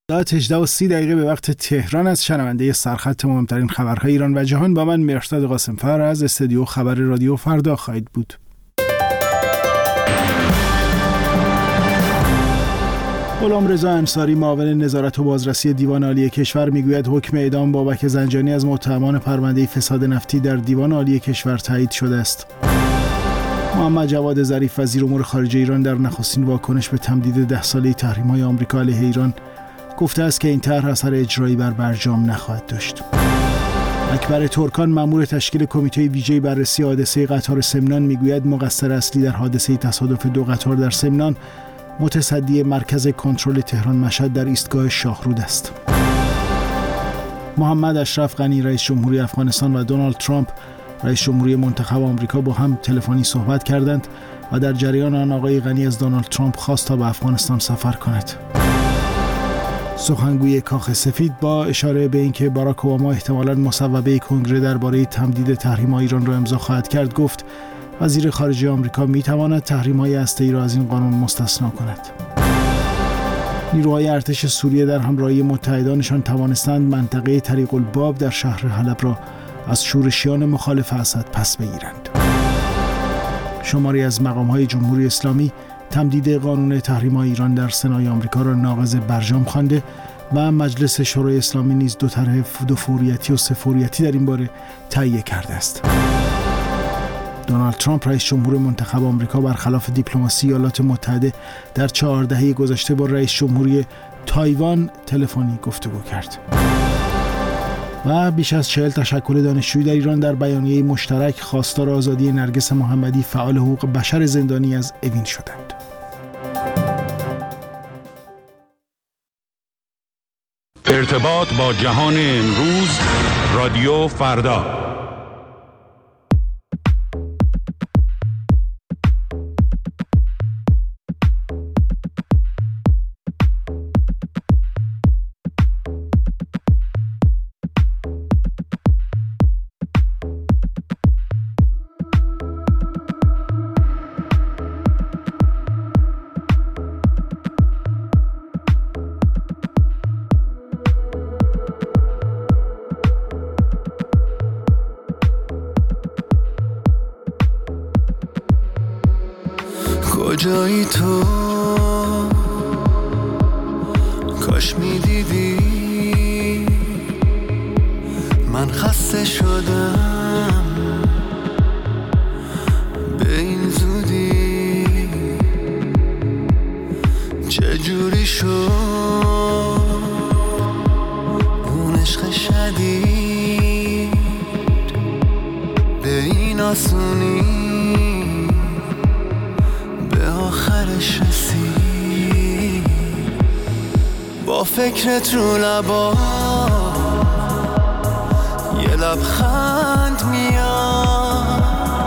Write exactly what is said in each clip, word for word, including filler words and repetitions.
ساعت هجده و سی دقیقه به وقت تهران از شنونده سرخط مهمترین خبرهای ایران و جهان با من مهرداد قاسم‌فر از استودیو خبر رادیو فردا خواهید بود. غلامرضا انصاری معاون نظارت و بازرسی دیوان عالی کشور میگوید حکم اعدام بابک زنجانی از متهمان پرونده فساد نفتی در دیوان عالی کشور تایید شده است. محمد جواد ظریف وزیر امور خارجه ایران در نخستین واکنش به تمدید ده ساله تحریم‌های آمریکا علیه ایران گفته است که این طرح اثر اجرایی بر برجام نخواهد داشت. اکبر ترکان مأمور تشکیل کمیته ویژه بررسی حادثه قطار سمنان میگوید مقصر اصلی در حادثه تصادف دو قطار در سمنان متصدی مرکز کنترل تهران مشهد در ایستگاه شاهرود است. محمد اشرف غنی رئیس جمهوری افغانستان و دونالد ترامپ رئیس جمهوری منتخب آمریکا با هم تلفنی صحبت کردند و در جریان آن آقای غنی از دونالد ترامپ خواست تا به افغانستان سفر کند. سخنگوی کاخ سفید با اشاره به اینکه باراک اوباما احتمالاً مصوبه کنگره درباره تمدید تحریم‌های ایران را امضا خواهد کرد گفت وزیر خارجه آمریکا می‌تواند تحریم‌های هسته‌ای را از این قانون مستثنا کند. نیروهای ارتش سوریه در همراهی متحدانشان توانستند منطقه طریق الباب در شهر حلب را از شورشیان مخالف اسد پس بگیرند. شماری از مقام‌های جمهوری اسلامی تمدید قانون تحریم‌های ایران در سنای آمریکا را ناقض برجام خوانده و مجلس شورای اسلامی نیز دو طرح دو فوریتی و سه فوریتی در این باره تهیه کرده است. دونالد ترامپ رئیس جمهور منتخب آمریکا برخلاف دیپلماسی ایالات متحده در چهار دهه گذشته با رئیس جمهوری تایوان تلفنی گفتگو کرد. و بیش از چهل تشکل دانشجویی در ایران در بیانیه مشترک خواستار آزادی نرگس محمدی فعال حقوق بشر زندانی از اوین شدند. ارتباط با جهان امروز، رادیو فردا. کجایی تو کاش میدیدی من خسته شدم به این زودی چجوری شد اون عشق شدید به این آسونی آخرش رسید با فکرت رو لبا یه لبخند میاد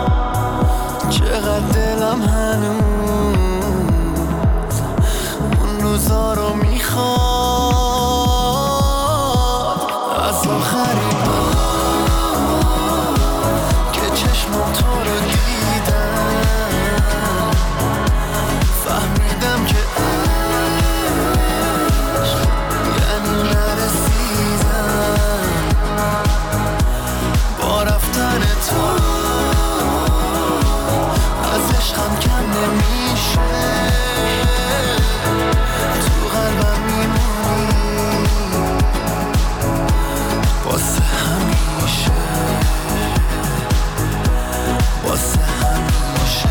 چقدر دلم هنوز اون روزا رو میخواد از آخرین بار که چشمم تو رو دیدم فهمیدم که عشق یعنی نرسیدم با رفتن تو از عشقم کم نمیشه تو قلبم میمونی واسه همیشه واسه همیشه.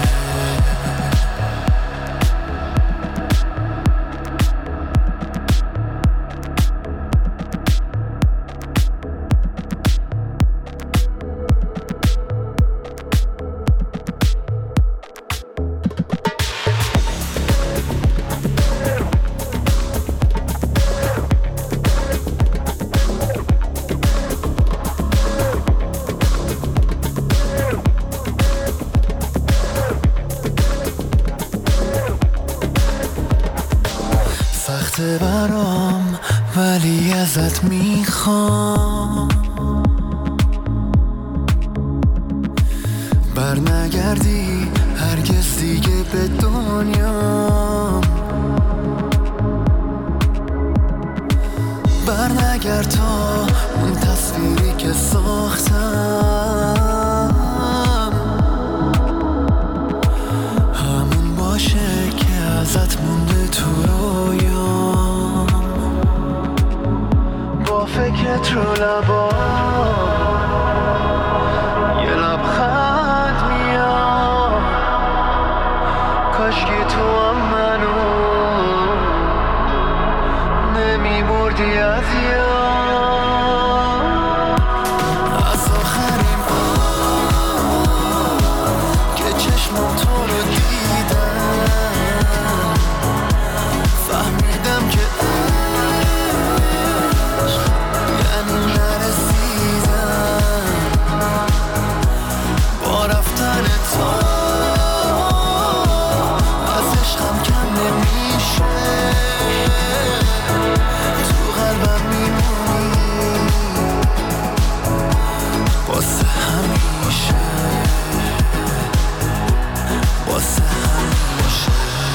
سخته برام ولی ازت میخوام برنگردی هرگز دیگه به دنیا برنگرد تا اون تصویری که ساختم همون باشه که ازت مونده تو رویام، با فکرت رو لبا یه لبخند میاد، کاشکی تو هم منو نمیبردی از یاد. از آخرین بار که چشمم تو رو دیدم فهمیدم که عشق یعنی نرسیدم. با رفتن تو از عشقم کم نمیشه، تو قلبم میمونی واسه همیشه، واسه همیشه.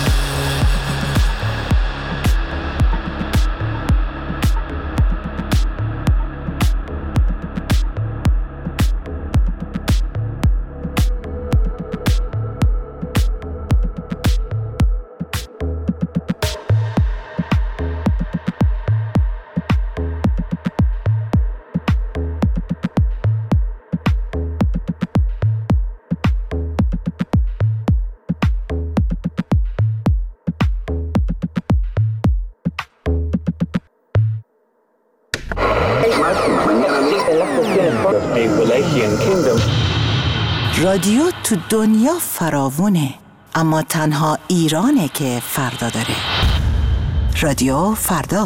رادیو تو دنیا فراوونه، اما تنها ایرانه که فردا داره. رادیو فردا.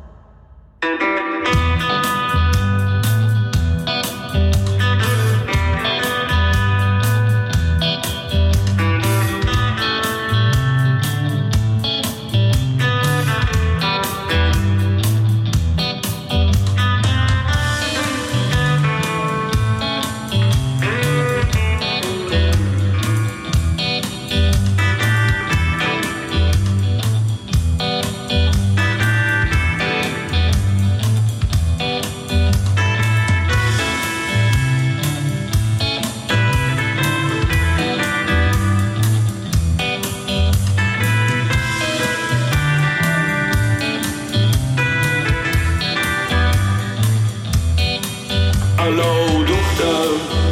الو دختر،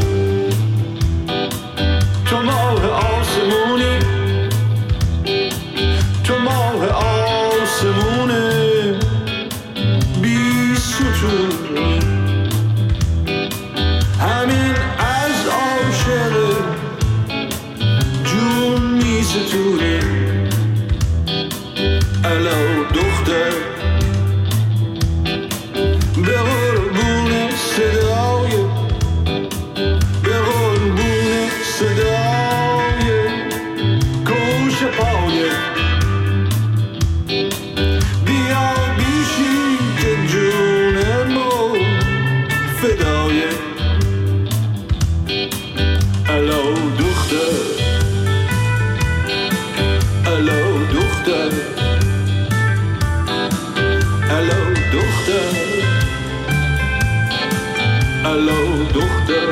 تو ماه آسمونی، تو ماه آسمونه بی ستون، همین از عاشق جون می ستونه. الو دختر، به قربون صدای به قربون صدای کوش پای بیا بیشی که جون ما فدای. الو دختر، الو دختر، الو دختر، الو دختر،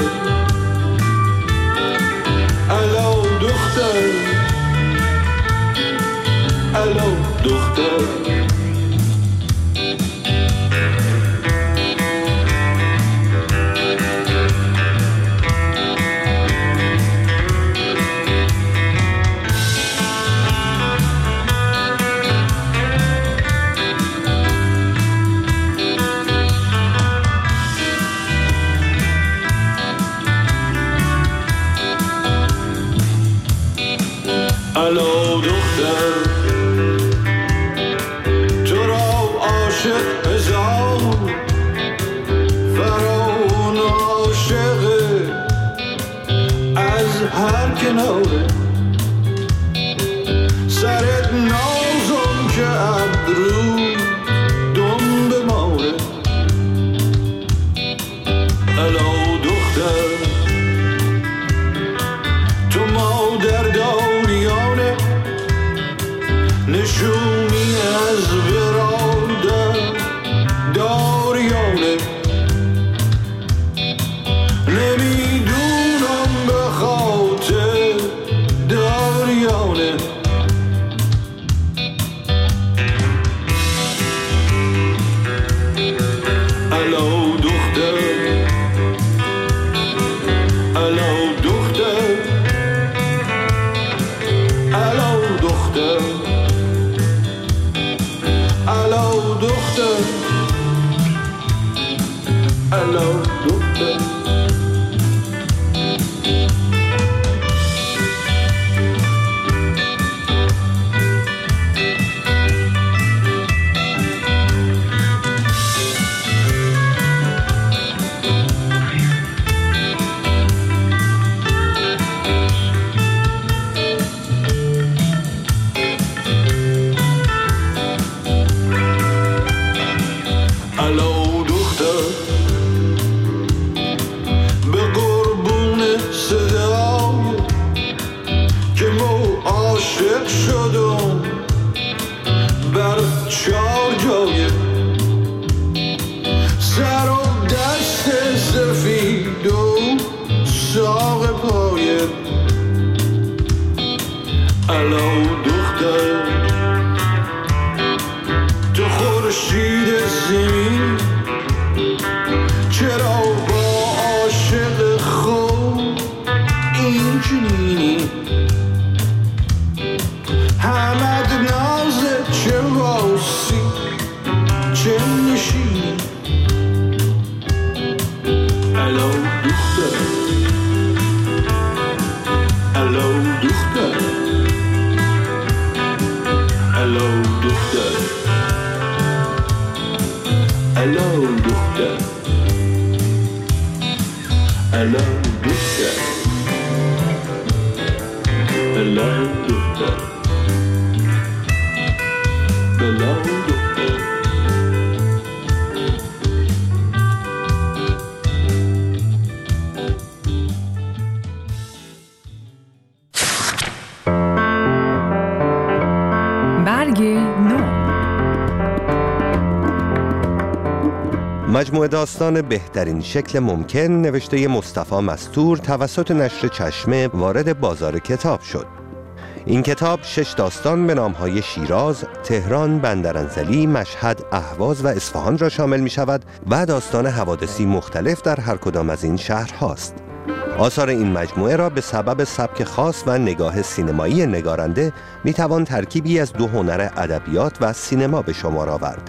الو دختر، الو دختر. الو دختر، تو را عاشق هزار فرعون عاشق از هر کناره، سرت نازم که ابرو دم بماره. الو دختر، تو مادر داریانه نشونی از برادر دار الو دختر الو دختر مجموعه داستان بهترین شکل ممکن نوشته مصطفی مستور توسط نشر چشمه وارد بازار کتاب شد. این کتاب شش داستان به نامهای شیراز، تهران، بندرانزلی، مشهد، اهواز و اصفهان را شامل می شود و داستان حوادثی مختلف در هر کدام از این شهرهاست. آثار این مجموعه را به سبب سبک خاص و نگاه سینمایی نگارنده می توان ترکیبی از دو هنر ادبیات و سینما به شمار آورد.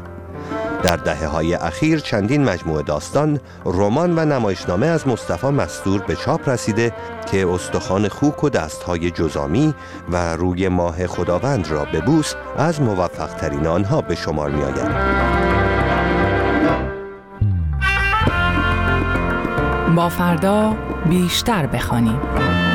در دهه‌های اخیر چندین مجموعه داستان، رمان و نمایشنامه از مصطفی مستور به چاپ رسیده که استخوان خوک و دست‌های جزامی و روی ماه خداوند را به بوس از موفق‌ترین آنها به شمار می‌آید. با فردا بیشتر بخوانیم.